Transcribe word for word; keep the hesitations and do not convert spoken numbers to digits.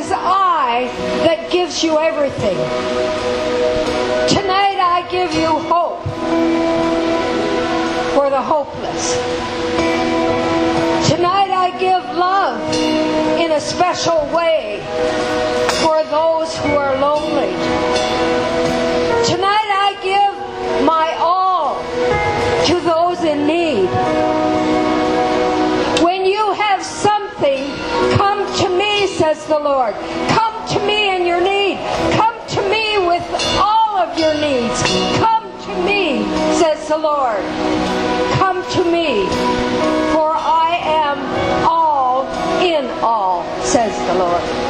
is I that gives you everything. Tonight I give you hope for the hopeless. Tonight I give love in a special way for those who are lonely. Tonight I give my all to those in need. When you have something, come to me, says the Lord. Come to me in your need. Come to me with all of your needs. Come to me, says the Lord. Come to me, for I am all in all, says the Lord.